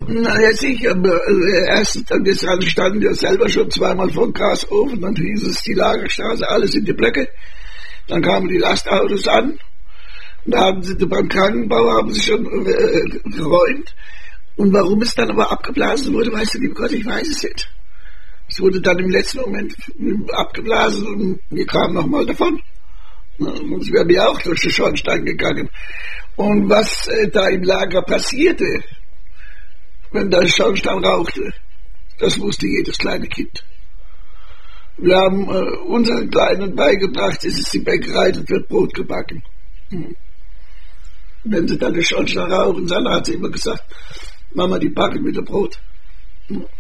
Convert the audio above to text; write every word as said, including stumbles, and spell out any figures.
Na ja, sicher. Aber, äh, erst, wir standen ja selber schon zweimal vor dem Gasofen, dann hieß es die Lagerstraße, alles in die Blöcke. Dann kamen die Lastautos an. Und da haben sie beim Krankenbau haben sie schon äh, geräumt. Und warum es dann aber abgeblasen wurde, weißt du, liebe Gott, ich weiß es nicht. Es wurde dann im letzten Moment abgeblasen und wir kamen nochmal davon. Sonst wären wir auch durch den Schornstein gegangen. Und was äh, da im Lager passierte, wenn der Schornstein rauchte, das wusste jedes kleine Kind. Wir haben äh, unseren Kleinen beigebracht, es ist die Bäckerei, das wird Brot gebacken. Hm. Wenn sie dann den Schornstein rauchen, dann hat sie immer gesagt, Mama, die backen wieder Brot. Hm.